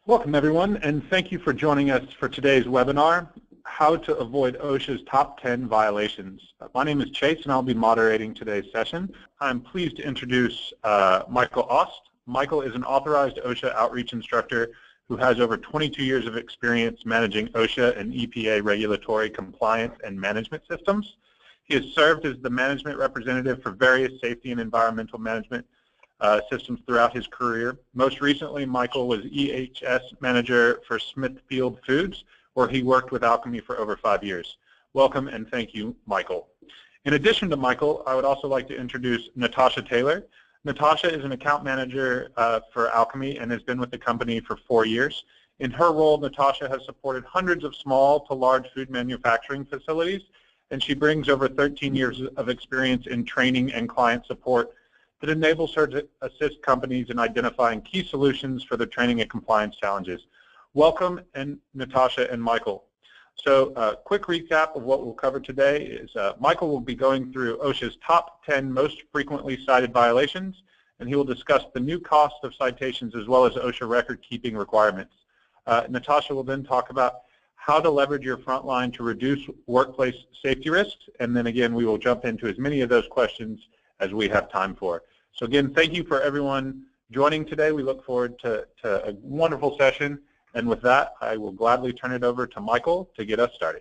Welcome everyone, and thank you for joining us for today's webinar, How to Avoid OSHA's Top 10 Violations. My name is Chase and I'll be moderating today's session. I'm pleased to introduce Michael Ost. Michael is an authorized OSHA outreach instructor who has over 22 years of experience managing OSHA and EPA regulatory compliance and management systems. He has served as the management representative for various safety and environmental management systems throughout his career. Most recently, Michael was EHS manager for Smithfield Foods, where he worked with Alchemy for over 5 years. Welcome and thank you, Michael. In addition to Michael, I would also like to introduce Natasha Taylor. Natasha is an account manager for Alchemy and has been with the company for 4 years. In her role, Natasha has supported hundreds of small to large food manufacturing facilities, and she brings over 13 years of experience in training and client support that enables her to assist companies in identifying key solutions for their training and compliance challenges. Welcome, and Natasha and Michael. So a quick recap of what we'll cover today is Michael will be going through OSHA's top 10 most frequently cited violations, and he will discuss the new cost of citations as well as OSHA record-keeping requirements. Natasha will then talk about how to leverage your frontline to reduce workplace safety risks, and then again we will jump into as many of those questions as we have time for. So again, thank you for everyone joining today. We look forward to a wonderful session. And with that, I will gladly turn it over to Michael to get us started.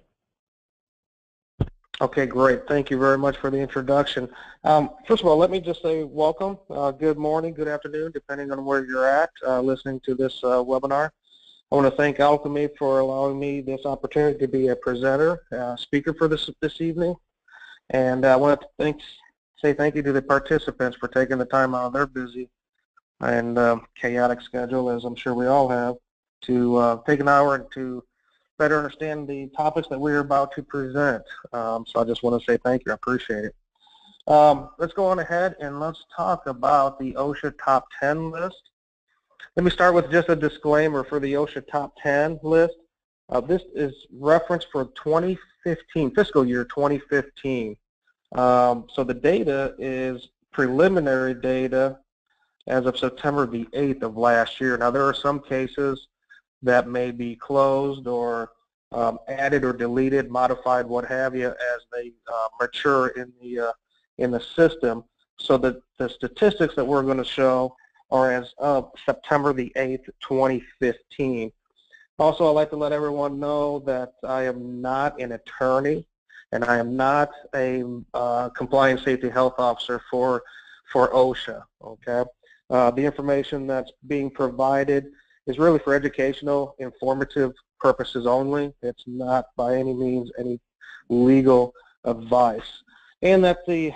Okay, great. Thank you very much for the introduction. First of all, let me just say welcome. Good morning, good afternoon, depending on where you're at listening to this webinar. I want to thank Alchemy for allowing me this opportunity to be a presenter, speaker for this evening. And I want to say thank you to the participants for taking the time out of their busy and chaotic schedule, as I'm sure we all have, to take an hour and to better understand the topics that we're about to present. So I just want to say thank you. I appreciate it. Let's go on ahead and let's talk about the OSHA Top 10 list. Let me start with just a disclaimer for the OSHA Top 10 list. This is reference for 2015, fiscal year 2015. So the data is preliminary data as of September the 8th of last year. Now there are some cases that may be closed or added or deleted, modified, what have you, as they mature in the system. So the statistics that we're going to show are as of September the 8th, 2015. Also, I'd like to let everyone know that I am not an attorney, and I am not a compliance safety health officer for OSHA, okay? The information that's being provided is really for educational, informative purposes only. It's not by any means any legal advice. And that the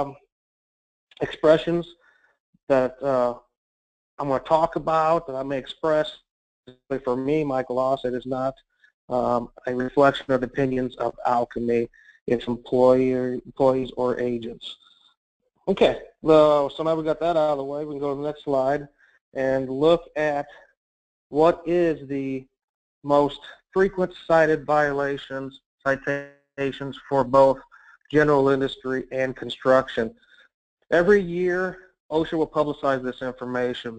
expressions that I'm going to talk about, that I may express, for me, Michael Ost, it is not a reflection of the opinions of Alchemy, its employees or agents. Okay, so now we got that out of the way, we can go to the next slide and look at what is the most frequent cited violations, citations for both general industry and construction. Every year, OSHA will publicize this information.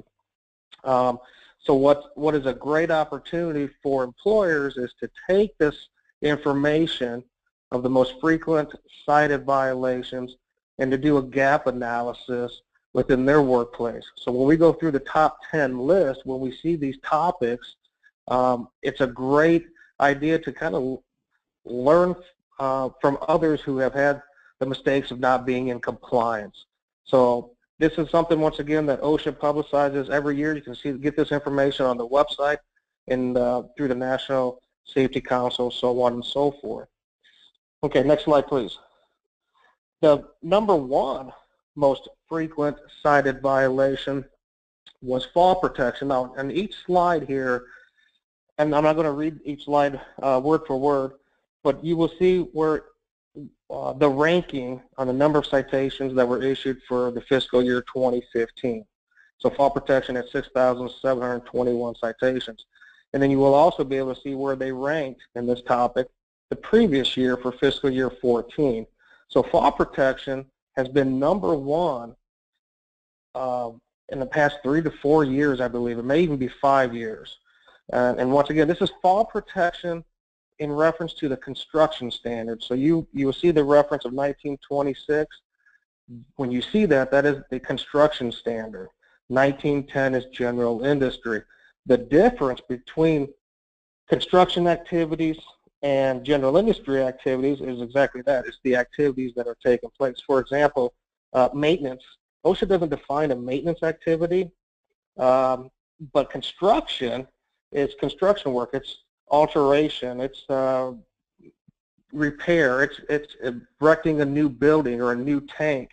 So what is a great opportunity for employers is to take this information of the most frequent cited violations and to do a gap analysis within their workplace. So when we go through the top 10 list, when we see these topics, it's a great idea to kind of learn from others who have had the mistakes of not being in compliance. So this is something, once again, that OSHA publicizes every year. You can get this information on the website and through the National Safety Council, so on and so forth. Okay, next slide, please. The number one most frequent cited violation was fall protection. Now, on each slide here, and I'm not going to read each slide word for word, but you will see where the ranking on the number of citations that were issued for the fiscal year 2015. So fall protection at 6,721 citations. And then you will also be able to see where they ranked in this topic the previous year for fiscal year 14. So fall protection has been number one in the past 3 to 4 years, I believe. It may even be 5 years. And once again, this is fall protection in reference to the construction standard. So you will see the reference of 1926. When you see that, that is the construction standard. 1910 is general industry. The difference between construction activities and general industry activities is exactly that. It's the activities that are taking place. For example, maintenance. OSHA doesn't define a maintenance activity, but construction is construction work. It's alteration. It's repair. It's erecting a new building or a new tank,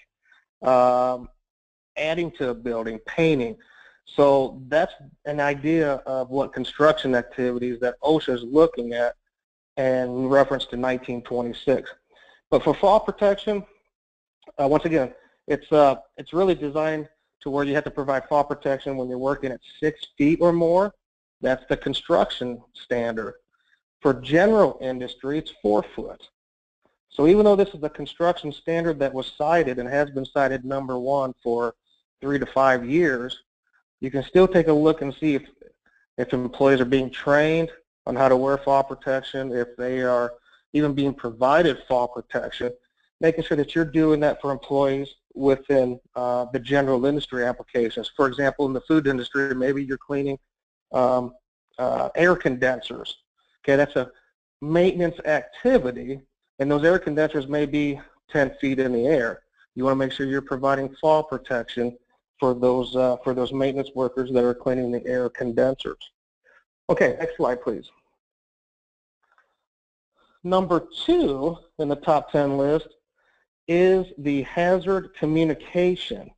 adding to a building, painting. So that's an idea of what construction activities that OSHA is looking at in reference to 1926. But for fall protection, once again, it's really designed to where you have to provide fall protection when you're working at 6 feet or more. That's the construction standard. For general industry, it's 4 foot. So even though this is the construction standard that was cited and has been cited #1 for 3 to 5 years, you can still take a look and see if employees are being trained on how to wear fall protection, if they are even being provided fall protection, making sure that you're doing that for employees within the general industry applications. For example, in the food industry, maybe you're cleaning air condensers. Okay, that's a maintenance activity, and those air condensers may be 10 feet in the air. You want to make sure you're providing fall protection for those maintenance workers that are cleaning the air condensers. Okay, next slide, please. #2 in the top 10 list is the hazard communication.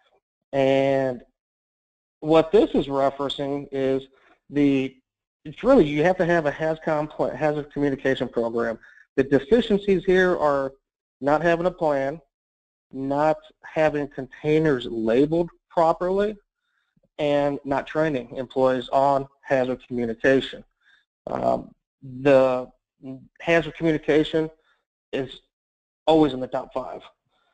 And what this is referencing is it's really, you have to have a hazard communication program. The deficiencies here are not having a plan, not having containers labeled properly, and not training employees on hazard communication. The hazard communication is always in the top 5.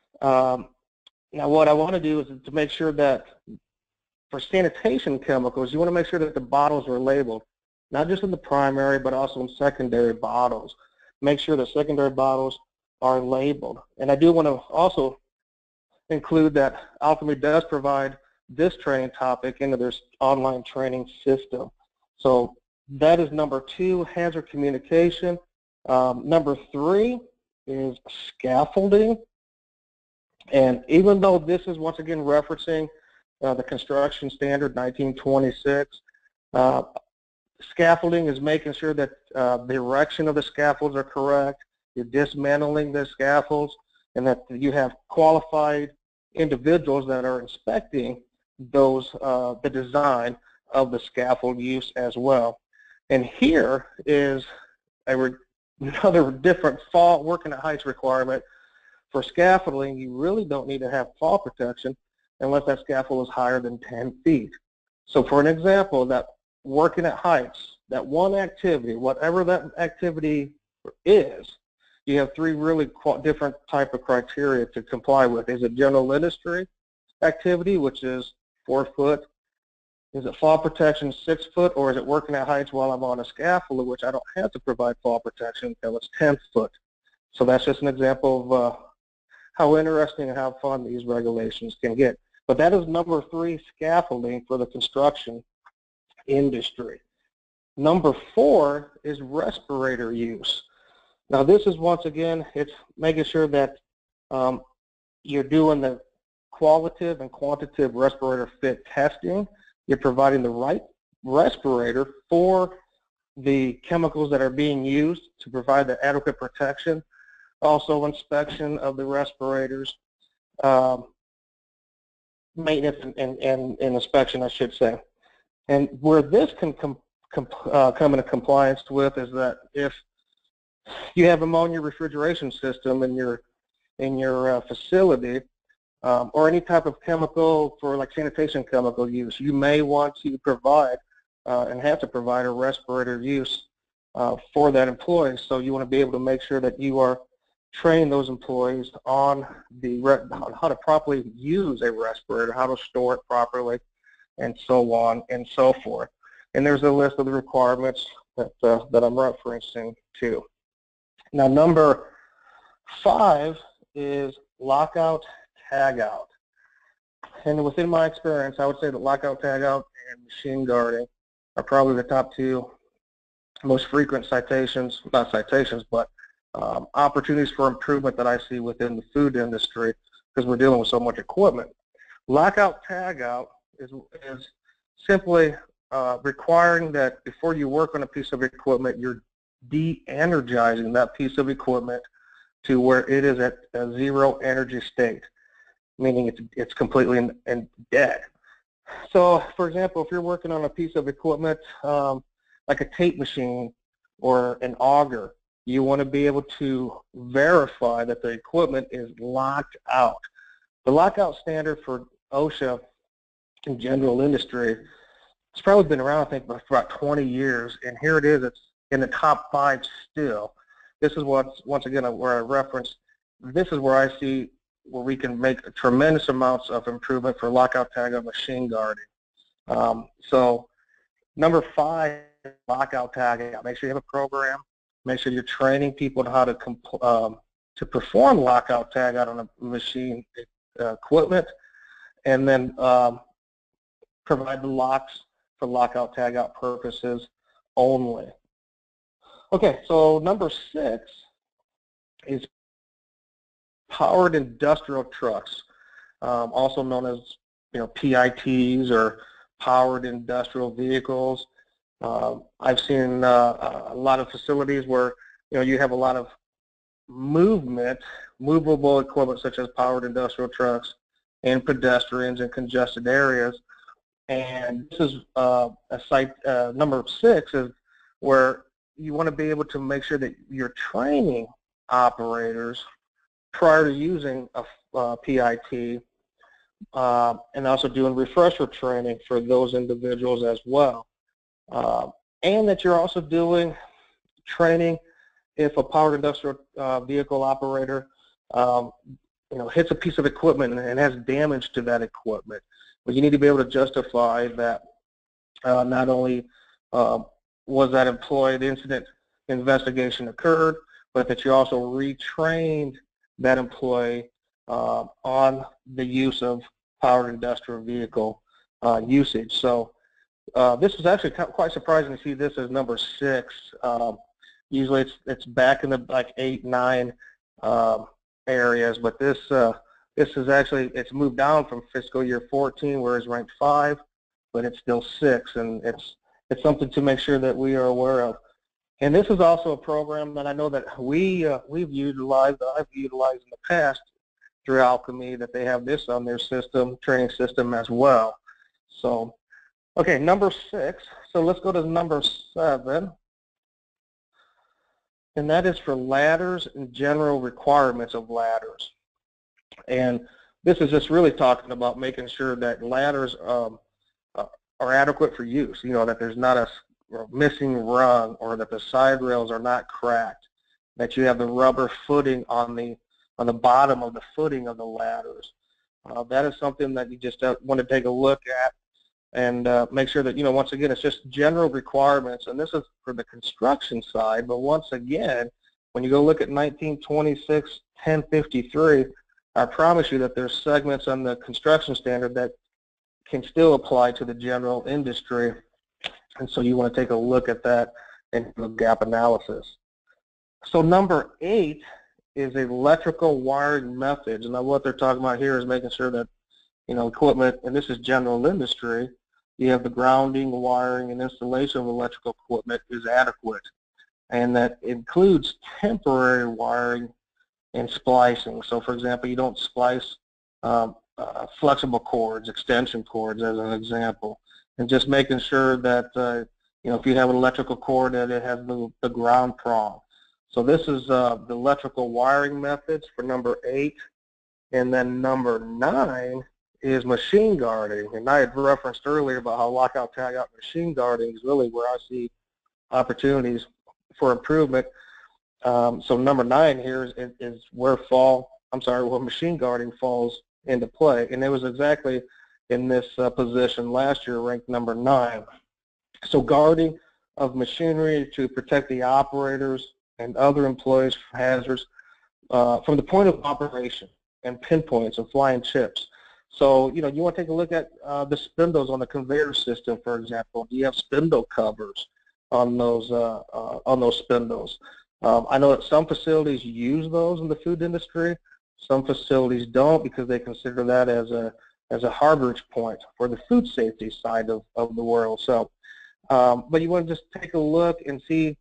Now what I want to do is to make sure that for sanitation chemicals, you want to make sure that the bottles are labeled, not just in the primary, but also in secondary bottles. Make sure the secondary bottles are labeled. And I do want to also include that Alchemy does provide this training topic into their online training system. So that is #2, hazard communication. #3 is scaffolding. And even though this is once again referencing the construction standard 1926, scaffolding is making sure that the erection of the scaffolds are correct, you're dismantling the scaffolds, and that you have qualified individuals that are inspecting those the design of the scaffold use as well. And here is another different fall working at heights requirement. For scaffolding, you really don't need to have fall protection unless that scaffold is higher than 10 feet. So for an example, that working at heights, that one activity, whatever that activity is, you have 3 really different type of criteria to comply with. Is it general industry activity, which is 4 foot? Is it fall protection 6 foot, or is it working at heights while I'm on a scaffold, which I don't have to provide fall protection until it's 10 foot? So that's just an example of how interesting and how fun these regulations can get. But that is #3, scaffolding for the construction industry. #4 is respirator use. Now this is, once again, it's making sure that you're doing the qualitative and quantitative respirator fit testing. You're providing the right respirator for the chemicals that are being used to provide the adequate protection. Also inspection of the respirators, maintenance and inspection, I should say. And where this can come into compliance with is that if you have ammonia refrigeration system in your facility, or any type of chemical for like sanitation chemical use, you may want to provide and have to provide a respirator use for that employee. So you want to be able to make sure that you are training those employees on how to properly use a respirator, how to store it properly, and so on and so forth. And there's a list of the requirements that I'm referencing to. Now, number 5 is lockout tagout. And within my experience, I would say that lockout tagout and machine guarding are probably the top 2 most frequent citations, not citations, but opportunities for improvement that I see within the food industry because we're dealing with so much equipment. Lockout tagout is simply requiring that before you work on a piece of equipment, you're de-energizing that piece of equipment to where it is at a zero energy state, meaning it's completely dead. So, for example, if you're working on a piece of equipment like a tape machine or an auger, you want to be able to verify that the equipment is locked out. The lockout standard for OSHA in general industry, it's probably been around, I think, for about 20 years, and here it is. It's in the top 5 still. This is what's, once again, where I referenced, this is where I see where we can make tremendous amounts of improvement for lockout tagout machine guarding. So number 5, lockout tagout. Make sure you have a program. Make sure you're training people on how to perform lockout tagout on a machine equipment, and then provide the locks for lockout tagout purposes only. Okay, so number 6 is powered industrial trucks, also known as PITs or powered industrial vehicles. I've seen a lot of facilities where you have a lot of movable equipment such as powered industrial trucks and pedestrians in congested areas. And this is a site, number 6 is where you want to be able to make sure that you're training operators prior to using a PIT, and also doing refresher training for those individuals as well. And that you're also doing training if a powered industrial vehicle operator hits a piece of equipment and has damage to that equipment. But you need to be able to justify that not only was that employee incident investigation occurred, but that you also retrained that employee on the use of powered industrial vehicle usage. So this is actually quite surprising to see this as number 6. Usually it's back in the like 8, 9 areas, but this is actually, it's moved down from fiscal year 14, where it's ranked 5, but it's still 6, and it's something to make sure that we are aware of. And this is also a program that I know that we've utilized, I've utilized in the past through Alchemy, that they have this on their system, training system as well. So, okay, number 6. So let's go to number 7. And that is for ladders and general requirements of ladders. And this is just really talking about making sure that ladders are adequate for use, that there's not a missing rung, or that the side rails are not cracked, that you have the rubber footing on the bottom of the footing of the ladders. That is something that you just want to take a look at and make sure that, once again, it's just general requirements, and this is for the construction side, but once again, when you go look at 1926-1053, I promise you that there's segments on the construction standard that can still apply to the general industry, and so you want to take a look at that and do a gap analysis. So number 8 is electrical wiring methods, and what they're talking about here is making sure that equipment, and this is general industry, you have the grounding, wiring, and installation of electrical equipment is adequate, and that includes temporary wiring and splicing. So, for example, you don't splice flexible cords, extension cords, as an example, and just making sure that if you have an electrical cord, that it has the ground prong. So this is the electrical wiring methods for number 8, and then number 9 is machine guarding. And I had referenced earlier about how lockout tagout machine guarding is really where I see opportunities for improvement. So number 9 here is where machine guarding falls into play, and it was exactly in this position last year, ranked number 9. So guarding of machinery to protect the operators and other employees from hazards from the point of operation and pinpoints of flying chips. So, you want to take a look at the spindles on the conveyor system, for example. Do you have spindle covers on those spindles? I know that some facilities use those in the food industry. Some facilities don't because they consider that as a harborage point for the food safety side of the world. So, but you want to just take a look and see,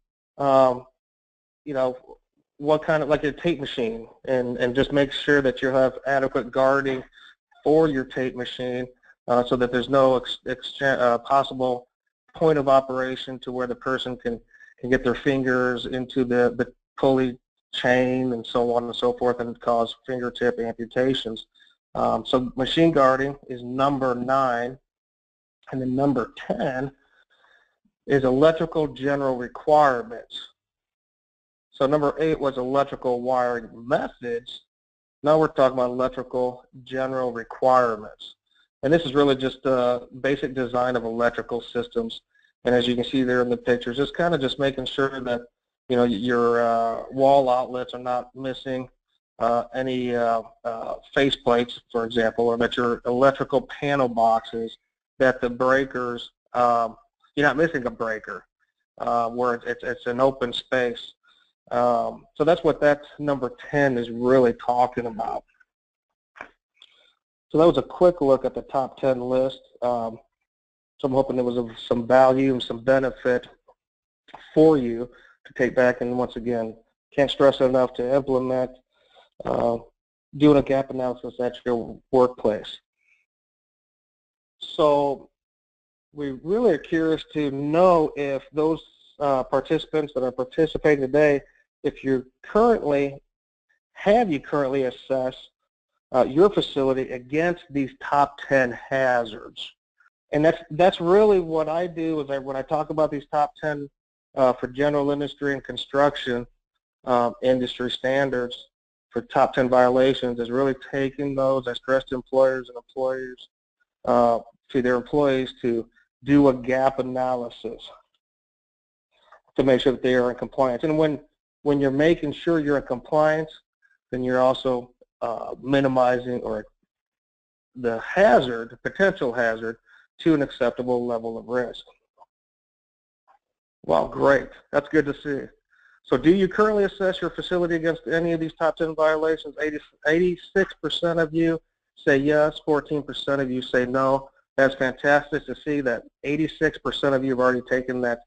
what kind of, like a tape machine, and just make sure that you have adequate guarding for your tape machine so that there's no possible point of operation to where the person can get their fingers into the pulley chain and so on and so forth and cause fingertip amputations. So machine guarding is number 9, and then number 10 is electrical general requirements. So number 8 was electrical wiring methods. Now we're talking about electrical general requirements. And this is really just the basic design of electrical systems. And as you can see there in the pictures, it's kind of just making sure that your wall outlets are not missing any face plates, for example, or that your electrical panel boxes, that the breakers, you're not missing a breaker where it's an open space. So that's what that number 10 is really talking about. So that was a quick look at the top 10 list. So I'm hoping there was some value and some benefit for you to take back. And once again, can't stress enough to implement doing a gap analysis at your workplace. So we really are curious to know if those participants that are participating today, if you currently assessed your facility against these top 10 hazards? And that's really what I do is when I talk about these top 10 for general industry and construction industry standards for top 10 violations, is really taking those, I stress to employers and employers to their employees to do a gap analysis to make sure that they are in compliance. And when you're making sure you're in compliance, then you're also minimizing or the hazard, potential hazard, to an acceptable level of risk. Well, great. That's good to see. So do you currently assess your facility against any of these top 10 violations? 86% of you say yes, 14% of you say no. That's fantastic to see that 86% of you have already taken that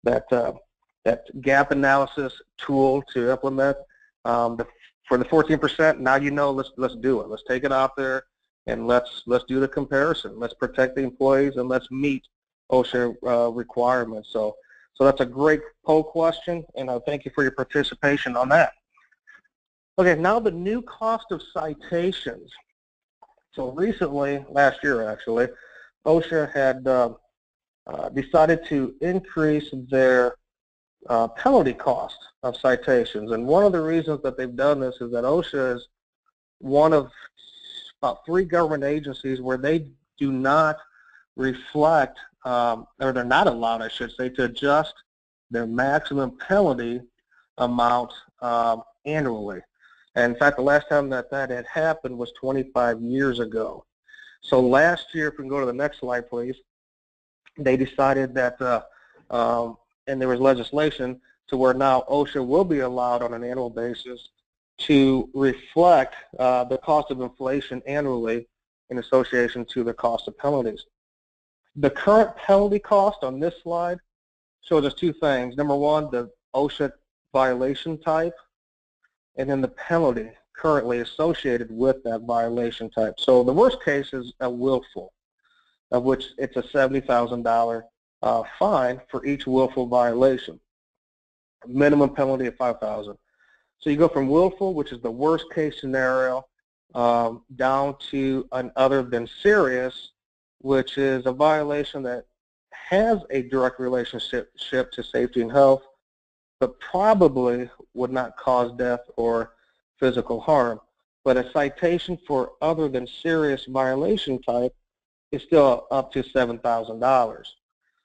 gap analysis tool to implement. For the 14%, now you know, let's do it. Let's take it out there and let's do the comparison. Let's protect the employees and let's meet OSHA requirements. So that's a great poll question, and I thank you for your participation on that. Okay, now the new cost of citations. So recently, last year actually, OSHA had decided to increase their penalty cost of citations. And one of the reasons that they've done this is that OSHA is one of about 3 government agencies where they do not reflect, or they're not allowed, I should say, to adjust their maximum penalty amount annually. And in fact, the last time that had happened was 25 years ago. So last year, if we can go to the next slide, please, they decided that, and there was legislation to where now OSHA will be allowed on an annual basis to reflect the cost of inflation annually in association to the cost of penalties. The current penalty cost on this slide shows us 2 things. Number 1, the OSHA violation type, and then the penalty currently associated with that violation type. So the worst case is a willful, of which it's a $70,000 fine for each willful violation. Minimum penalty of $5,000. So you go from willful, which is the worst case scenario, down to an other than serious, which is a violation that has a direct relationship to safety and health, but probably would not cause death or physical harm. But a citation for other than serious violation type is still up to $7,000.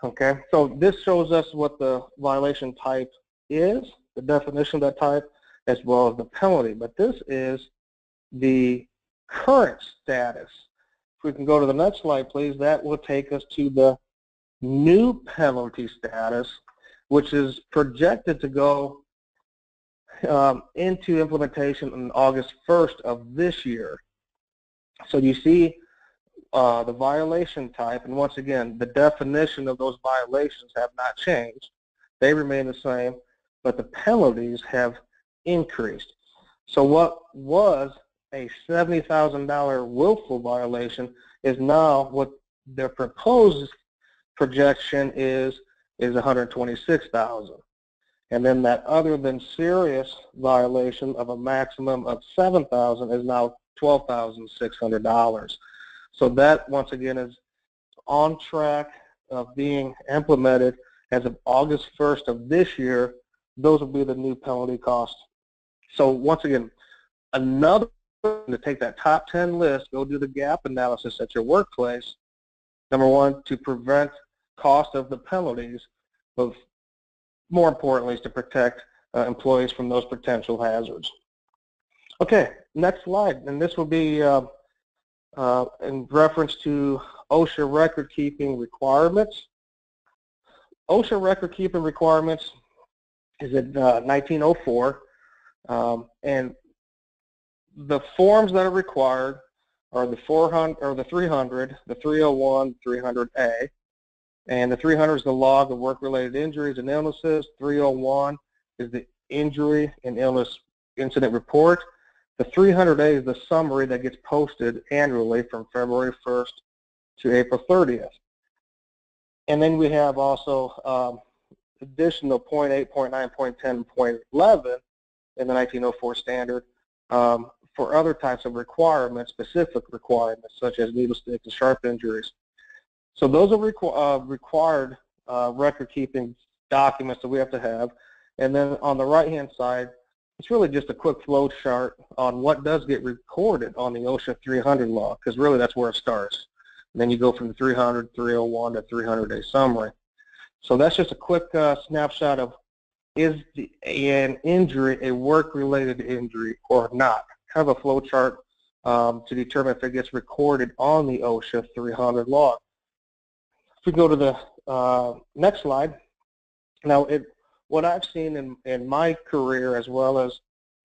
Okay, so this shows us what the violation type is, the definition of that type, as well as the penalty. But this is the current status. If we can go to the next slide, please, that will take us to the new penalty status, which is projected to go into implementation on August 1st of this year. So you see the violation type, and once again, the definition of those violations have not changed. They remain the same, but the penalties have increased. So what was a $70,000 willful violation is now what their proposed projection is $126,000. And then that other than serious violation of a maximum of $7,000 is now $12,600. So that, once again, is on track of being implemented as of August 1st of this year. Those will be the new penalty costs. So once again, another to take that top 10 list, go do the gap analysis at your workplace. Number one, to prevent cost of the penalties, but more importantly is to protect employees from those potential hazards. Okay, next slide, and this will be in reference to OSHA record-keeping requirements. OSHA record-keeping requirements is in 1904, and the forms that are required are the 400 or the 300, the 301, 300A, and the 300 is the log of work-related injuries and illnesses. 301 is the injury and illness incident report. The 300A is the summary that gets posted annually from February 1st to April 30th. And then we have also additional .8, .9, .10, .11 in the 1904 standard for other types of requirements, specific requirements, such as needle stick and sharp injuries. So those are required record-keeping documents that we have to have. And then on the right-hand side, it's really just a quick flow chart on what does get recorded on the OSHA 300 log, because really that's where it starts. And then you go from the 300, 301 to 300-day summary. So that's just a quick snapshot of is an injury a work-related injury or not. Kind of a flow chart to determine if it gets recorded on the OSHA 300 log. If we go to the next slide, now what I've seen in my career as well as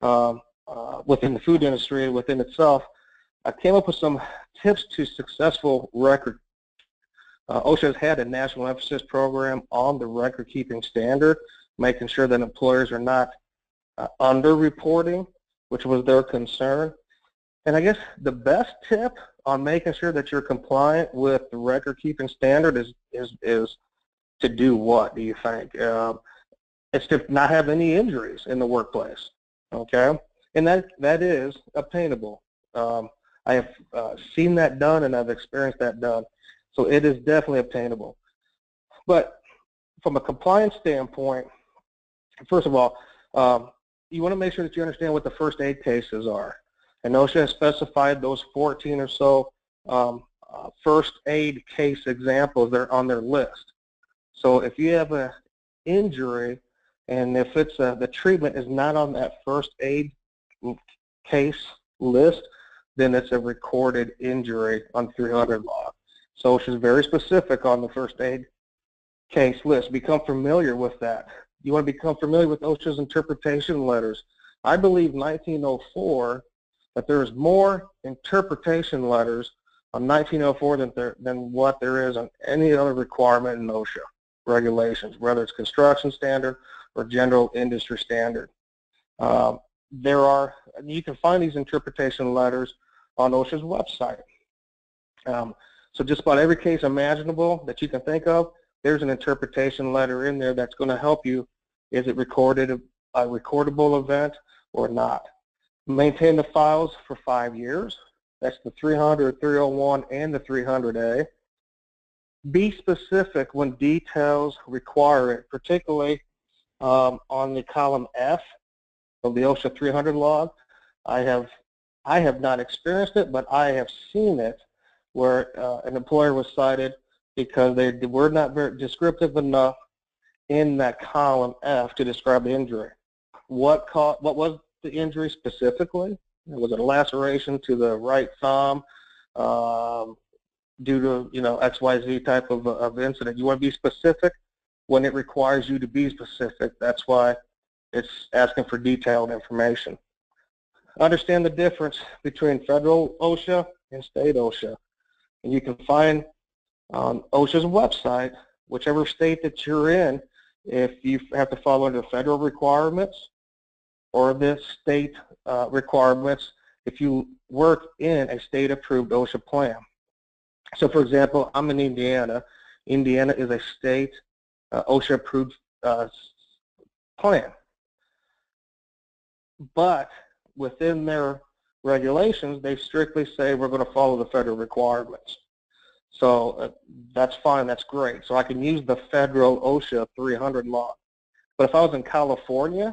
within the food industry within itself, I came up with some tips to successful record. OSHA has had a national emphasis program on the record-keeping standard, making sure that employers are not under-reporting, which was their concern. And I guess the best tip on making sure that you're compliant with the record-keeping standard is to do what, do you think? It's to not have any injuries in the workplace, okay? And that is obtainable. I have seen that done and I've experienced that done. So it is definitely obtainable. But from a compliance standpoint, first of all, you want to make sure that you understand what the first aid cases are. And OSHA has specified those 14 or so first aid case examples that are on their list. So if you have an injury and if it's the treatment is not on that first aid case list, then it's a recorded injury on 300 log. So OSHA is very specific on the first aid case list. Become familiar with that. You want to become familiar with OSHA's interpretation letters. I believe 1904 that there is more interpretation letters on 1904 than what there is on any other requirement in OSHA regulations, whether it's construction standard or general industry standard. You can find these interpretation letters on OSHA's website. So just about every case imaginable that you can think of, there's an interpretation letter in there that's going to help you. Is it recorded a recordable event or not? Maintain the files for 5 years. That's the 300, 301, and the 300A. Be specific when details require it, particularly on the column F of the OSHA 300 log. I have not experienced it, but I have seen it where an employer was cited because they were not very descriptive enough in that column F to describe the injury. What was the injury specifically? Was it a laceration to the right thumb due to XYZ type of incident? You want to be specific when it requires you to be specific. That's why it's asking for detailed information. Understand the difference between federal OSHA and state OSHA. And you can find on OSHA's website, whichever state that you're in, if you have to follow under federal requirements or the state requirements if you work in a state-approved OSHA plan. So, for example, I'm in Indiana. Indiana is a state OSHA-approved plan. But within their regulations, they strictly say we're going to follow the federal requirements. So that's fine, that's great. So I can use the federal OSHA 300 log. But if I was in California,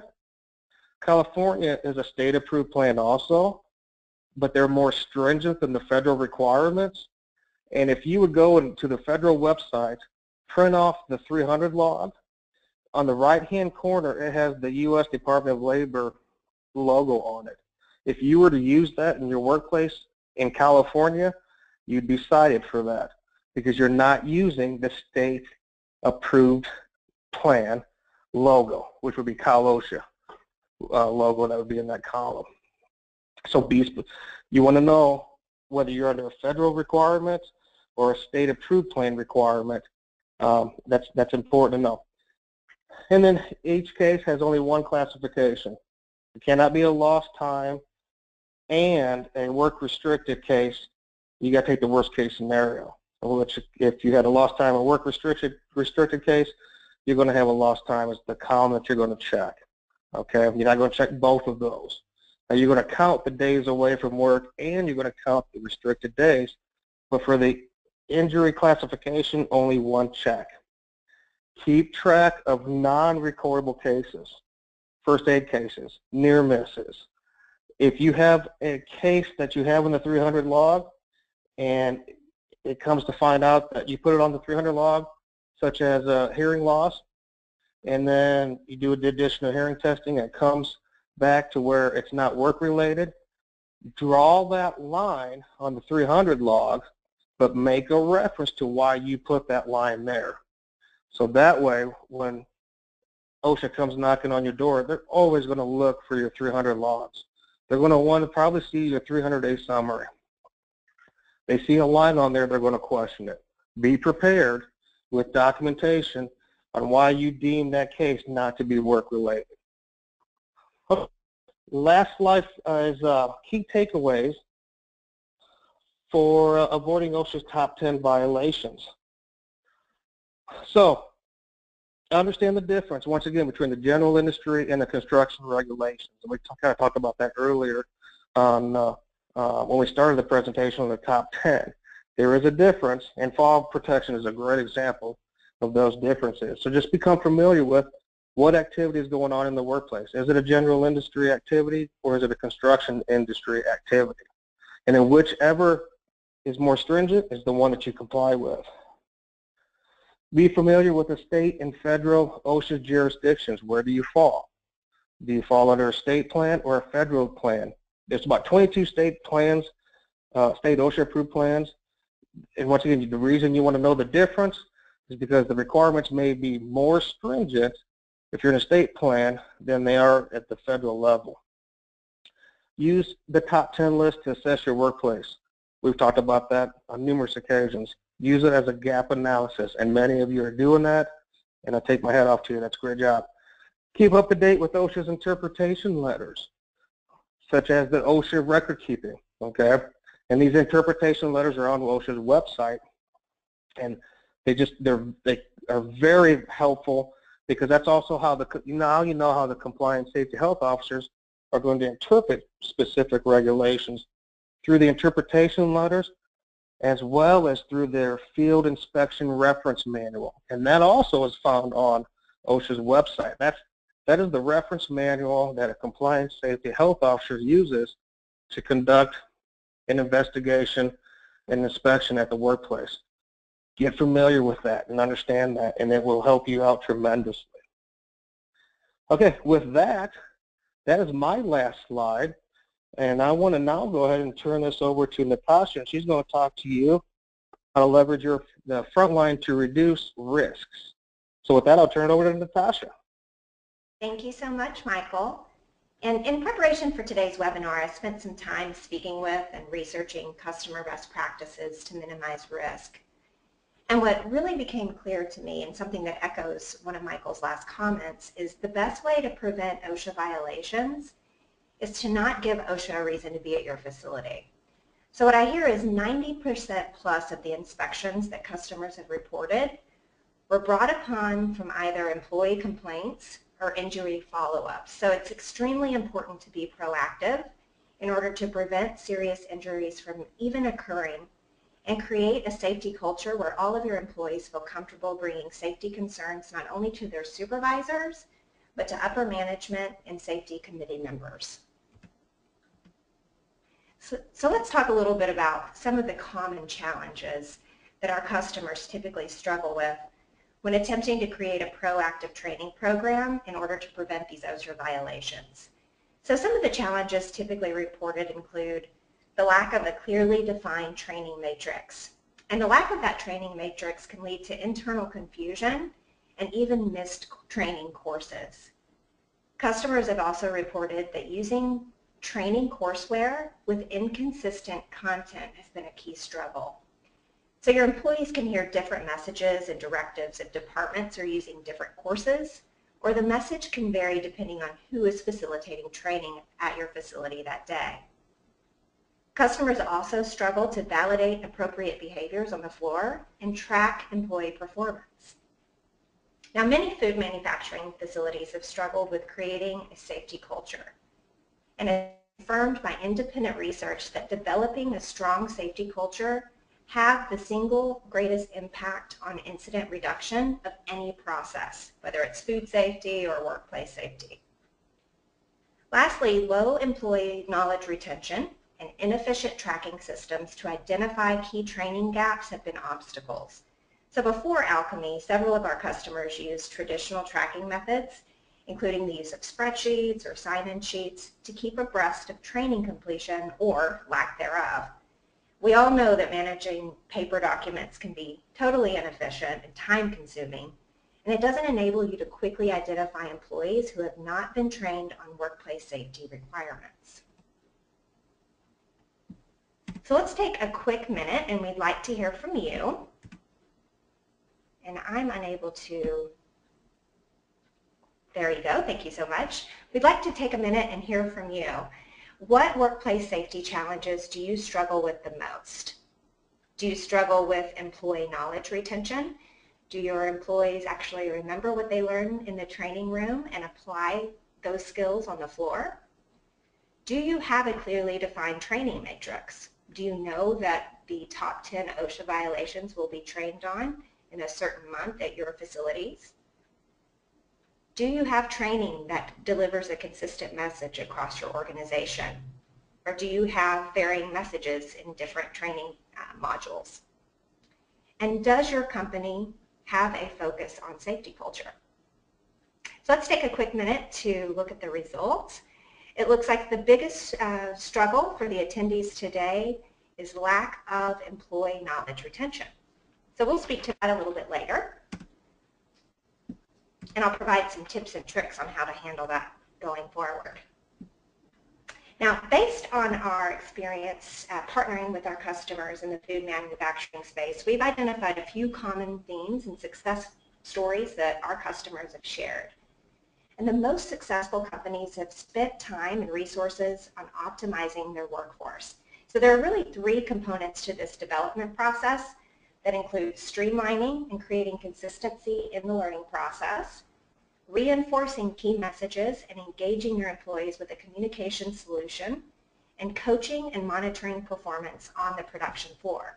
California is a state-approved plan also, but they're more stringent than the federal requirements. And if you would go into the federal website, print off the 300 log, on the right-hand corner, it has the U.S. Department of Labor logo on it. If you were to use that in your workplace in California, you'd be cited for that because you're not using the state-approved plan logo, which would be Cal OSHA logo that would be in that column. So you want to know whether you're under a federal requirement or a state-approved plan requirement. That's important to know. And then each case has only one classification. It cannot be a lost time and a work-restricted case. You got to take the worst-case scenario. Which, if you had a lost time or work-restricted case, you're going to have a lost time as the column that you're going to check. Okay, you're not going to check both of those. Now you're going to count the days away from work and you're going to count the restricted days. But for the injury classification, only one check. Keep track of non-recordable cases, first aid cases, near misses. If you have a case that you have in the 300 log and it comes to find out that you put it on the 300 log, such as a hearing loss, and then you do the additional hearing testing and it comes back to where it's not work-related, draw that line on the 300 log, but make a reference to why you put that line there. So that way, when OSHA comes knocking on your door, they're always going to look for your 300 logs. They're going to want to probably see your 300-day summary. They see a line on there, they're going to question it. Be prepared with documentation on why you deem that case not to be work-related. Last slide is key takeaways for avoiding OSHA's top 10 violations. So, understand the difference, once again, between the general industry and the construction regulations. And we kind of talked about that earlier on when we started the presentation on the top 10. There is a difference, and fall protection is a great example of those differences. So just become familiar with what activity is going on in the workplace. Is it a general industry activity or is it a construction industry activity? And then whichever is more stringent is the one that you comply with. Be familiar with the state and federal OSHA jurisdictions. Where do you fall? Do you fall under a state plan or a federal plan? There's about 22 state plans, state OSHA approved plans. And once again, the reason you want to know the difference is because the requirements may be more stringent if you're in a state plan than they are at the federal level. Use the top 10 list to assess your workplace. We've talked about that on numerous occasions. Use it as a gap analysis, and many of you are doing that, and I take my hat off to you. That's a great job. Keep up to date with OSHA's interpretation letters, such as the OSHA record keeping, okay? And these interpretation letters are on OSHA's website, and they are very helpful because that's also how now you know how the compliance safety health officers are going to interpret specific regulations through the interpretation letters as well as through their field inspection reference manual. And that also is found on OSHA's website. That is the reference manual that a compliance safety health officer uses to conduct an investigation and inspection at the workplace. Get familiar with that and understand that, and it will help you out tremendously. Okay, with that, that is my last slide. And I want to now go ahead and turn this over to Natasha, and she's going to talk to you how to leverage the front line to reduce risks. So with that, I'll turn it over to Natasha. Thank you so much, Michael. And in preparation for today's webinar, I spent some time speaking with and researching customer best practices to minimize risk. And what really became clear to me, and something that echoes one of Michael's last comments, is the best way to prevent OSHA violations is to not give OSHA a reason to be at your facility. So what I hear is 90% plus of the inspections that customers have reported were brought upon from either employee complaints or injury follow-ups. So it's extremely important to be proactive in order to prevent serious injuries from even occurring and create a safety culture where all of your employees feel comfortable bringing safety concerns not only to their supervisors, but to upper management and safety committee members. So let's talk a little bit about some of the common challenges that our customers typically struggle with when attempting to create a proactive training program in order to prevent these OSHA violations. So some of the challenges typically reported include the lack of a clearly defined training matrix. And the lack of that training matrix can lead to internal confusion and even missed training courses. Customers have also reported that using training courseware with inconsistent content has been a key struggle. So your employees can hear different messages and directives if departments are using different courses, or the message can vary depending on who is facilitating training at your facility that day. Customers also struggle to validate appropriate behaviors on the floor and track employee performance. Now, many food manufacturing facilities have struggled with creating a safety culture, and it's confirmed by independent research that developing a strong safety culture have the single greatest impact on incident reduction of any process, whether it's food safety or workplace safety. Lastly, low employee knowledge retention and inefficient tracking systems to identify key training gaps have been obstacles. So before Alchemy, several of our customers used traditional tracking methods, including the use of spreadsheets or sign-in sheets to keep abreast of training completion or lack thereof. We all know that managing paper documents can be totally inefficient and time-consuming, and it doesn't enable you to quickly identify employees who have not been trained on workplace safety requirements. So let's take a quick minute, and we'd like to hear from you. And I'm unable to, there you go, thank you so much. We'd like to take a minute and hear from you. What workplace safety challenges do you struggle with the most? Do you struggle with employee knowledge retention? Do your employees actually remember what they learned in the training room and apply those skills on the floor? Do you have a clearly defined training matrix? Do you know that the top 10 OSHA violations will be trained on in a certain month at your facilities? Do you have training that delivers a consistent message across your organization? Or do you have varying messages in different training modules? And does your company have a focus on safety culture? So let's take a quick minute to look at the results. It looks like the biggest struggle for the attendees today is lack of employee knowledge retention. So we'll speak to that a little bit later. And I'll provide some tips and tricks on how to handle that going forward. Now, based on our experience partnering with our customers in the food manufacturing space, we've identified a few common themes and success stories that our customers have shared. And the most successful companies have spent time and resources on optimizing their workforce. So there are really three components to this development process that include streamlining and creating consistency in the learning process, reinforcing key messages and engaging your employees with a communication solution, and coaching and monitoring performance on the production floor.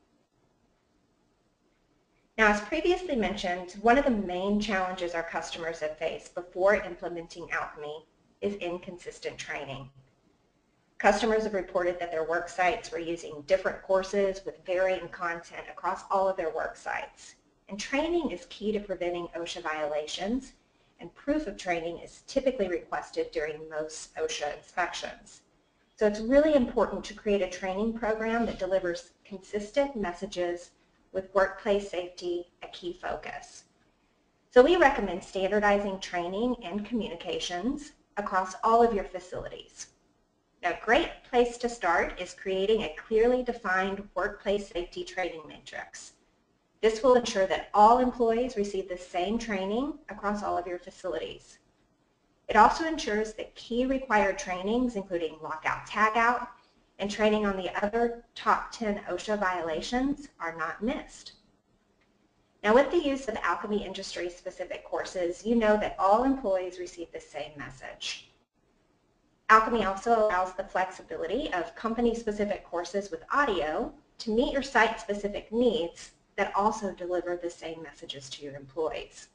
Now, as previously mentioned, one of the main challenges our customers have faced before implementing Alchemy is inconsistent training. Customers have reported that their work sites were using different courses with varying content across all of their work sites. And training is key to preventing OSHA violations, and proof of training is typically requested during most OSHA inspections. So it's really important to create a training program that delivers consistent messages with workplace safety a key focus. So we recommend standardizing training and communications across all of your facilities. Now, a great place to start is creating a clearly defined workplace safety training matrix. This will ensure that all employees receive the same training across all of your facilities. It also ensures that key required trainings, including lockout, tagout, and training on the other top 10 OSHA violations, are not missed. Now, with the use of Alchemy industry-specific courses, you know that all employees receive the same message. Alchemy also allows the flexibility of company-specific courses with audio to meet your site-specific needs that also deliver the same messages to your employees.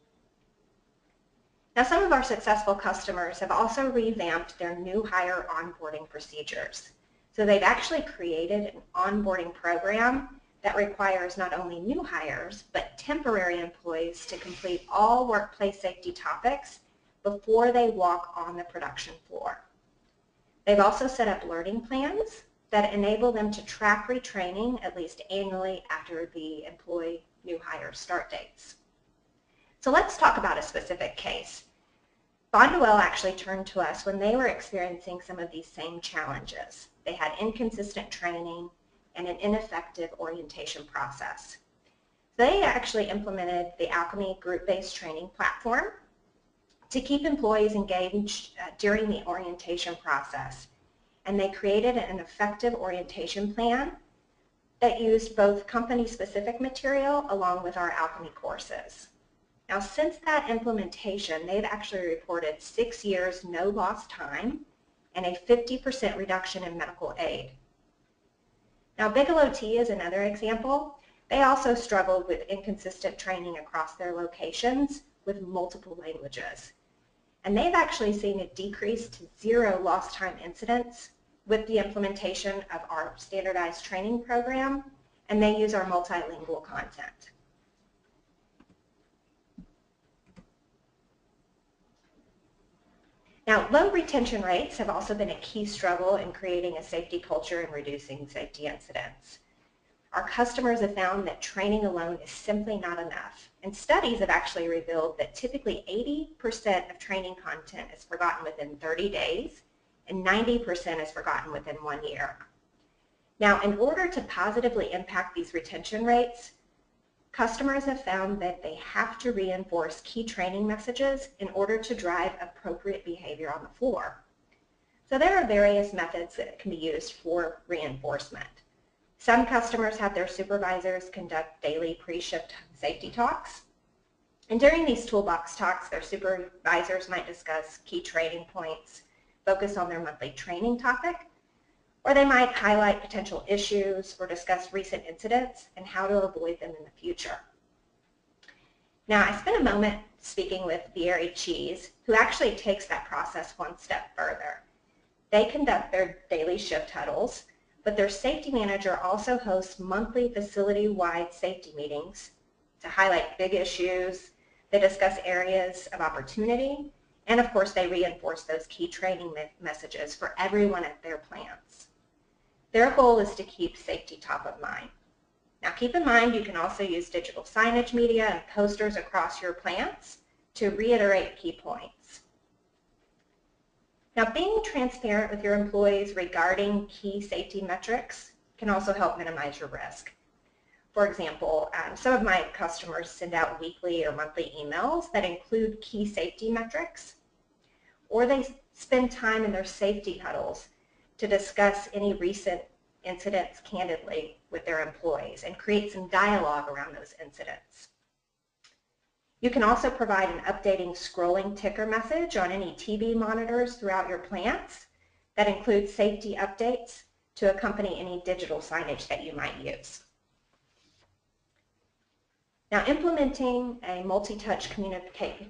Now, some of our successful customers have also revamped their new hire onboarding procedures. So they've actually created an onboarding program that requires not only new hires, but temporary employees to complete all workplace safety topics before they walk on the production floor. They've also set up learning plans that enable them to track retraining at least annually after the employee new hire start dates. So let's talk about a specific case. Bondwell actually turned to us when they were experiencing some of these same challenges. They had inconsistent training and an ineffective orientation process. They actually implemented the Alchemy group-based training platform to keep employees engaged during the orientation process. And they created an effective orientation plan that used both company-specific material along with our Alchemy courses. Now, since that implementation, they've actually reported 6 years no lost time and a 50% reduction in medical aid. Now, Bigelow Tea is another example. They also struggled with inconsistent training across their locations with multiple languages. And they've actually seen a decrease to 0 lost time incidents with the implementation of our standardized training program, and they use our multilingual content. Now, low retention rates have also been a key struggle in creating a safety culture and reducing safety incidents. Our customers have found that training alone is simply not enough, and studies have actually revealed that typically 80% of training content is forgotten within 30 days, and 90% is forgotten within 1 year. Now, in order to positively impact these retention rates, customers have found that they have to reinforce key training messages in order to drive appropriate behavior on the floor. So there are various methods that can be used for reinforcement. Some customers have their supervisors conduct daily pre-shift safety talks. And during these toolbox talks, their supervisors might discuss key training points, focus on their monthly training topic, or they might highlight potential issues or discuss recent incidents and how to avoid them in the future. Now, I spent a moment speaking with Vieri Cheese, who actually takes that process one step further. They conduct their daily shift huddles, but their safety manager also hosts monthly facility-wide safety meetings to highlight big issues. They discuss areas of opportunity, and of course they reinforce those key training messages for everyone at their plants. Their goal is to keep safety top of mind. Now, keep in mind you can also use digital signage media and posters across your plants to reiterate key points. Now, being transparent with your employees regarding key safety metrics can also help minimize your risk. For example, some of my customers send out weekly or monthly emails that include key safety metrics, or they spend time in their safety huddles to discuss any recent incidents candidly with their employees and create some dialogue around those incidents. You can also provide an updating scrolling ticker message on any TV monitors throughout your plants that includes safety updates to accompany any digital signage that you might use. Now, implementing a multi-touch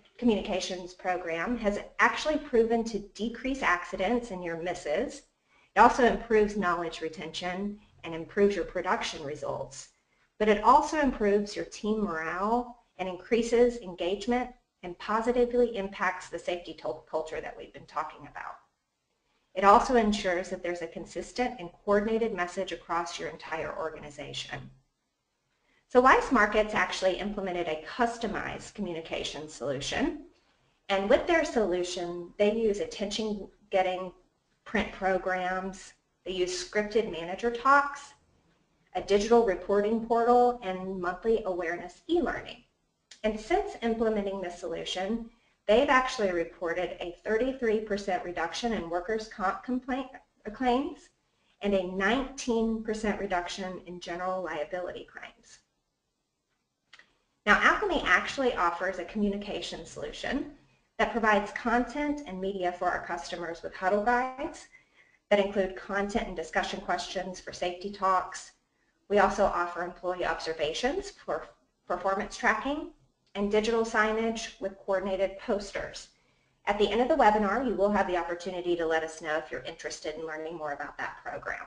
communications program has actually proven to decrease accidents and near misses It also improves knowledge retention and improves your production results. But it also improves your team morale and increases engagement and positively impacts the safety culture that we've been talking about. It also ensures that there's a consistent and coordinated message across your entire organization. So Weiss Markets actually implemented a customized communication solution. And with their solution, they use attention-getting print programs, they use scripted manager talks, a digital reporting portal, and monthly awareness e-learning. And since implementing this solution, they've actually reported a 33% reduction in workers' comp claims and a 19% reduction in general liability claims. Now, Alkami actually offers a communication solution that provides content and media for our customers with huddle guides that include content and discussion questions for safety talks. We also offer employee observations for performance tracking and digital signage with coordinated posters. At the end of the webinar, you will have the opportunity to let us know if you're interested in learning more about that program.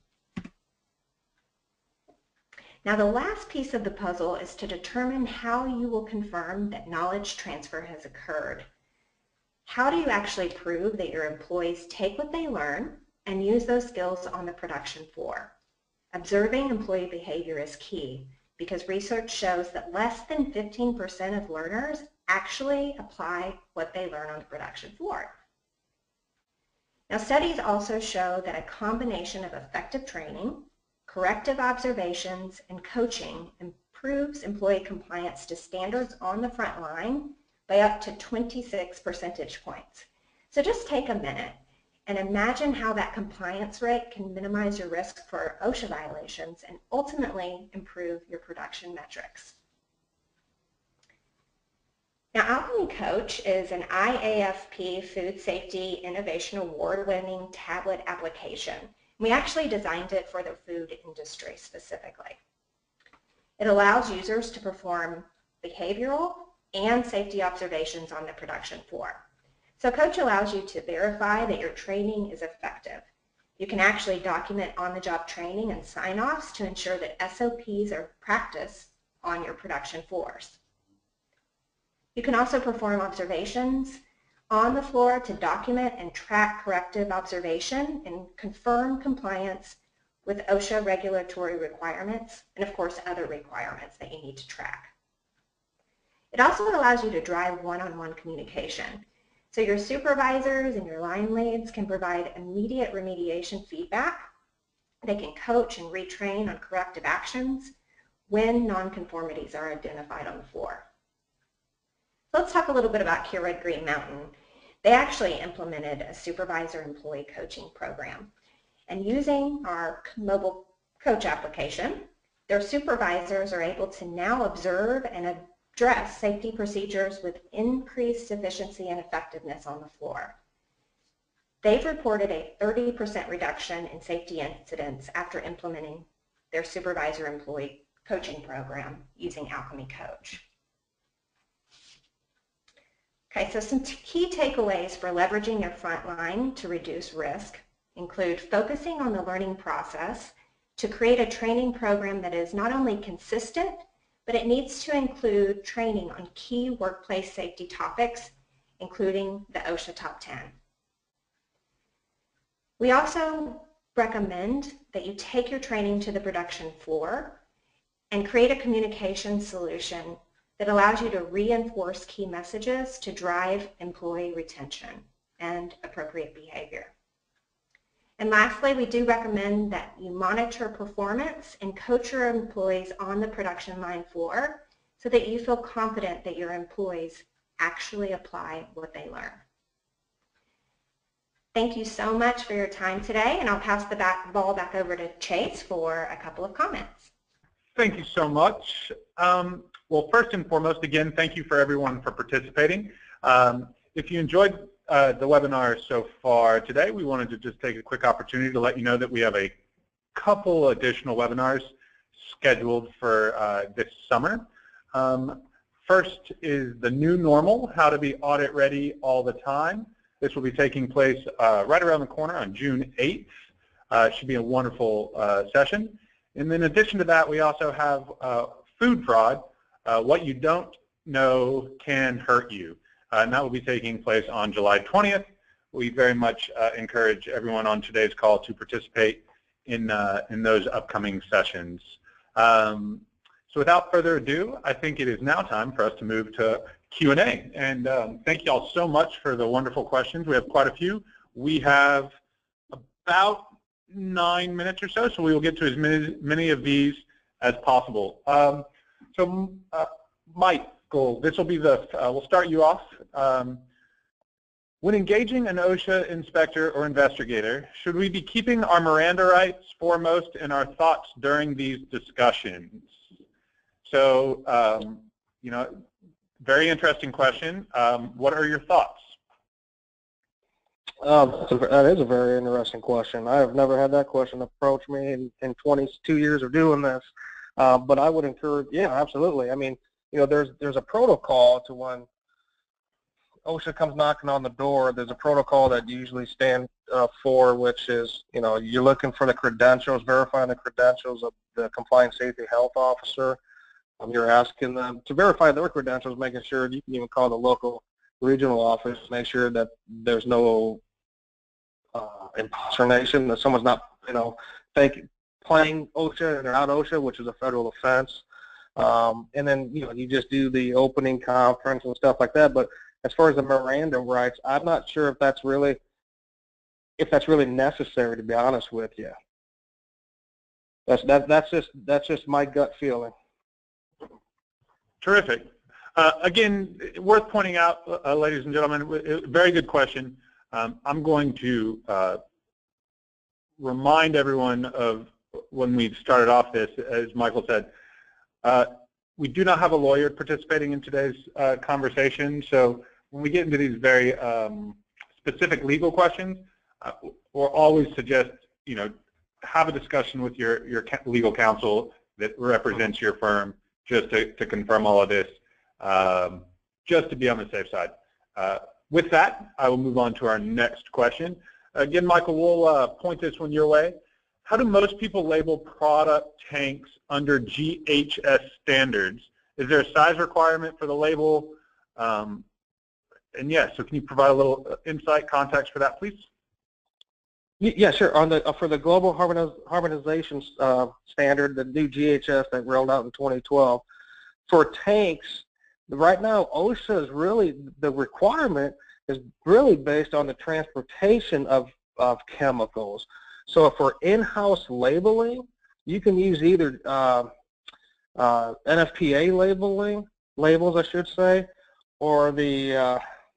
Now, the last piece of the puzzle is to determine how you will confirm that knowledge transfer has occurred. How do you actually prove that your employees take what they learn and use those skills on the production floor? Observing employee behavior is key because research shows that less than 15% of learners actually apply what they learn on the production floor. Now, studies also show that a combination of effective training, corrective observations, and coaching improves employee compliance to standards on the front line by up to 26 percentage points. So just take a minute and imagine how that compliance rate can minimize your risk for OSHA violations and ultimately improve your production metrics. Now, Alkami Coach is an IAFP Food Safety Innovation Award-winning tablet application. We actually designed it for the food industry specifically. It allows users to perform behavioral and safety observations on the production floor. So Coach allows you to verify that your training is effective. You can actually document on-the-job training and sign-offs to ensure that SOPs are practiced on your production floors. You can also perform observations on the floor to document and track corrective observation and confirm compliance with OSHA regulatory requirements and, of course, other requirements that you need to track. It also allows you to drive one-on-one communication. So your supervisors and your line leads can provide immediate remediation feedback. They can coach and retrain on corrective actions when nonconformities are identified on the floor. Let's talk a little bit about Keurig Green Mountain. They actually implemented a supervisor employee coaching program. And using our mobile coach application, their supervisors are able to now observe and address safety procedures with increased efficiency and effectiveness on the floor. They've reported a 30% reduction in safety incidents after implementing their supervisor employee coaching program using Alkami Coach. Okay, so some key takeaways for leveraging your frontline to reduce risk include focusing on the learning process to create a training program that is not only consistent, but it needs to include training on key workplace safety topics, including the OSHA Top 10. We also recommend that you take your training to the production floor and create a communication solution that allows you to reinforce key messages to drive employee retention and appropriate behavior. And lastly, we do recommend that you monitor performance and coach your employees on the production line floor so that you feel confident that your employees actually apply what they learn. Thank you so much for your time today, and I'll pass the ball back over to Chase for a couple of comments. Thank you so much. Well, first and foremost, again, thank you for everyone for participating. If you enjoyed the webinar so far today, we wanted to just take a quick opportunity to let you know that we have a couple additional webinars scheduled for this summer. First is the new normal, how to be audit ready all the time. This will be taking place right around the corner on June 8th. It should be a wonderful session. And then in addition to that, we also have food fraud. What you don't know can hurt you. And that will be taking place on July 20th. We very much encourage everyone on today's call to participate in those upcoming sessions. So without further ado, I think it is now time for us to move to Q&A. And thank you all so much for the wonderful questions. We have quite a few. We have about 9 minutes or so, so we will get to as many of these as possible. Michael, this will be we'll start you off. When engaging an OSHA inspector or investigator, should we be keeping our Miranda rights foremost in our thoughts during these discussions? So, very interesting question. What are your thoughts? That is a very interesting question. I have never had that question approach me in 22 years of doing this. But I would encourage, yeah, absolutely. I mean, there's a protocol to when OSHA comes knocking on the door. There's a protocol that you usually stand for, which is, you're looking for the credentials, verifying the credentials of the compliance safety health officer. You're asking them to verify their credentials, making sure you can even call the local regional office, make sure that there's no impersonation, that someone's not, playing OSHA and they're not OSHA, which is a federal offense. And then, you just do the opening conference and stuff like that. But as far as the Miranda rights, I'm not sure if that's really necessary, to be honest with you. That's just my gut feeling. Terrific. Again, worth pointing out, ladies and gentlemen, very good question. I'm going to remind everyone of when we started off this, as Michael said, we do not have a lawyer participating in today's conversation. So when we get into these very specific legal questions, we'll always suggest, have a discussion with your legal counsel that represents your firm, just to confirm all of this, just to be on the safe side. With that, I will move on to our next question. Again, Michael, we'll point this one your way. How do most people label product tanks under GHS standards? Is there a size requirement for the label? And yeah, so can you provide a little insight, context for that, please? Yeah, sure. For the global harmonization standard, the new GHS that rolled out in 2012, for tanks, right now OSHA is really, the requirement is really based on the transportation of chemicals. So for in-house labeling, you can use either NFPA labels, I should say, or the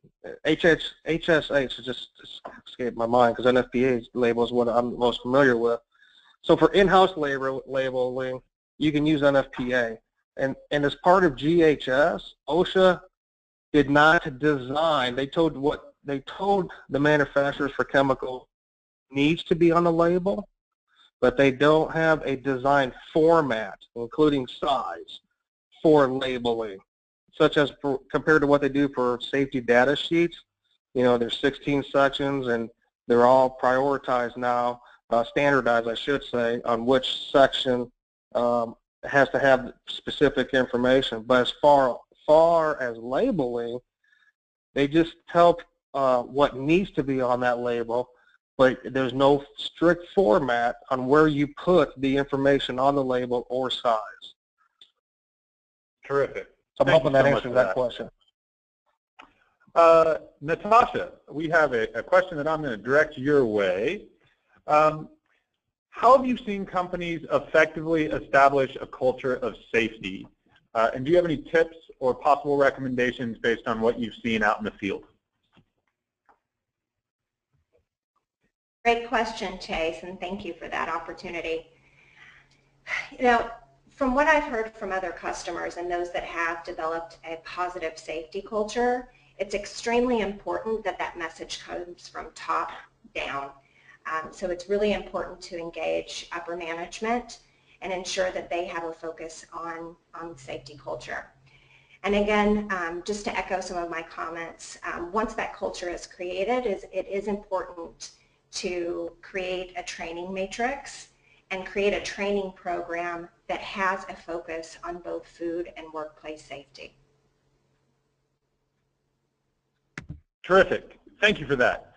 HSH, just escaped my mind because NFPA label is what I'm most familiar with. So for in-house labeling, you can use NFPA. And as part of GHS, OSHA did not design, they told the manufacturers for chemical needs to be on the label, but they don't have a design format, including size, for labeling, such as compared to what they do for safety data sheets. There's 16 sections, and they're all prioritized now, standardized, I should say, on which section has to have specific information. But as far as labeling, they just tell what needs to be on that label, but there's no strict format on where you put the information on the label or size. Terrific. So I'm hoping that answers that question. Natasha, we have a question that I'm going to direct your way. How have you seen companies effectively establish a culture of safety? And do you have any tips or possible recommendations based on what you've seen out in the field? Great question, Chase, and thank you for that opportunity. From what I've heard from other customers and those that have developed a positive safety culture, it's extremely important that that message comes from top down. So it's really important to engage upper management and ensure that they have a focus on safety culture. And again, just to echo some of my comments, once that culture is created, it is important to create a training matrix and create a training program that has a focus on both food and workplace safety. Terrific. Thank you for that.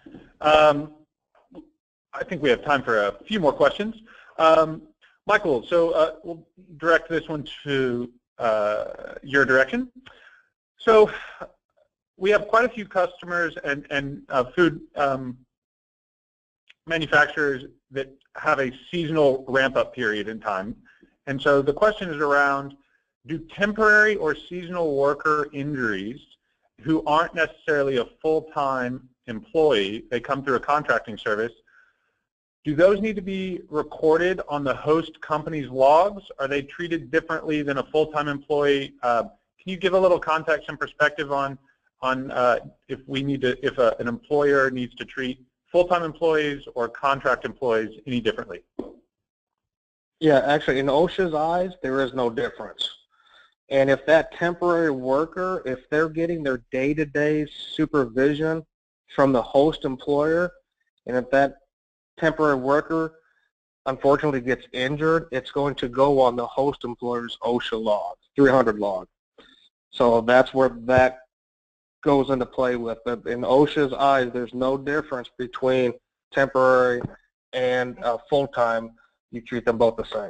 I think we have time for a few more questions. Michael, so we'll direct this one to your direction. So we have quite a few customers and food manufacturers that have a seasonal ramp-up period in time. And so the question is around, do temporary or seasonal worker injuries who aren't necessarily a full-time employee, they come through a contracting service, do those need to be recorded on the host company's logs? Are they treated differently than a full-time employee? Can you give a little context and perspective on if we need to, if an employer needs to treat full-time employees or contract employees any differently? Yeah, actually, in OSHA's eyes, there is no difference. And if that temporary worker, if they're getting their day-to-day supervision from the host employer, and if that temporary worker unfortunately gets injured, it's going to go on the host employer's OSHA log, 300 log. So that's where that goes into play with. But in OSHA's eyes, there's no difference between temporary and full-time. You treat them both the same.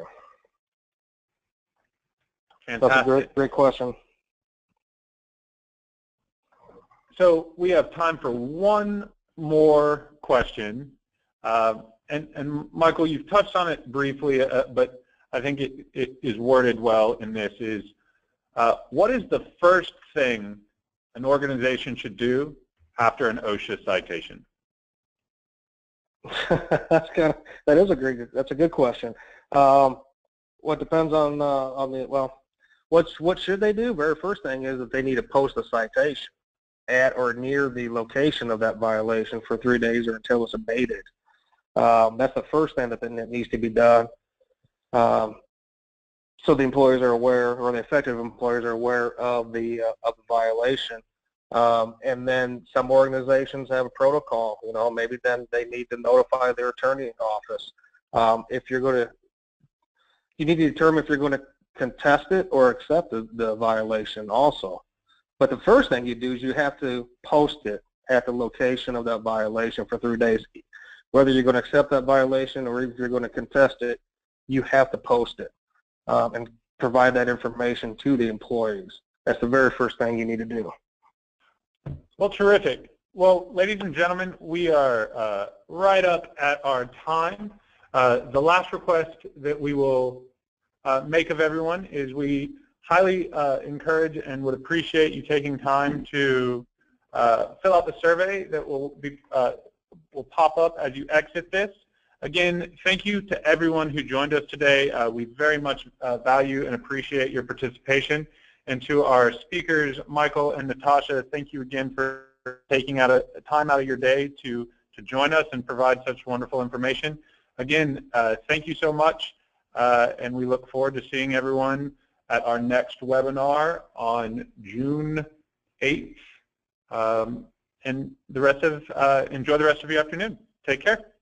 Fantastic. That's a great question. So we have time for one more question. And Michael, you've touched on it briefly, but I think it is worded well in this, is what is the first thing an organization should do after an OSHA citation? That's a good question. What depends on what should they do? Very first thing is that they need to post a citation at or near the location of that violation for 3 days or until it's abated. That's the first thing that needs to be done, so the employees are aware, or the affected employees are aware of the violation. And then some organizations have a protocol. You know, maybe then they need to notify their attorney office. If you're going to, you need to determine if you're going to contest it or accept the violation also. But the first thing you do is you have to post it at the location of that violation for 3 days. Whether you're going to accept that violation or if you're going to contest it, you have to post it and provide that information to the employees. That's the very first thing you need to do. Well, terrific. Well, ladies and gentlemen, we are right up at our time. The last request that we will make of everyone is we highly encourage and would appreciate you taking time to fill out the survey that will pop up as you exit this. Again, thank you to everyone who joined us today. We very much value and appreciate your participation. And to our speakers, Michael and Natasha, thank you again for taking out a time out of your day to join us and provide such wonderful information. Again, thank you so much, and we look forward to seeing everyone at our next webinar on June 8th. And the rest of, enjoy the rest of your afternoon. Take care.